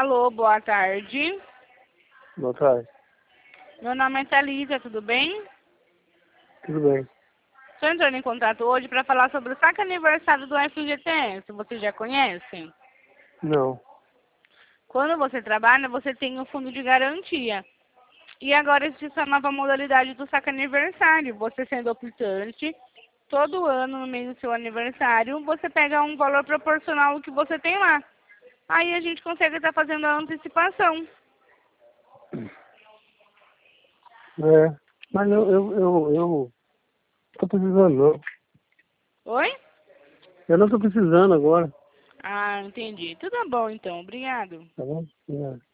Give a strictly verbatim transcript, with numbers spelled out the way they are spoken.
Alô, boa tarde. Boa tarde. Meu nome é Thalita, tudo bem? Tudo bem. Estou entrando em contato hoje para falar sobre o saque aniversário do F G T S. Você já conhece? Não. Quando você trabalha, você tem o fundo de garantia. E agora existe essa nova modalidade do saque aniversário. Você sendo optante, todo ano, no mês do seu aniversário, você pega um valor proporcional ao que você tem lá. Aí a gente consegue estar fazendo a antecipação. É, mas eu, eu, eu, eu tô precisando não. Oi? Eu não tô precisando agora. Ah, entendi. Tudo bom, então. Obrigado. Tá bom? É.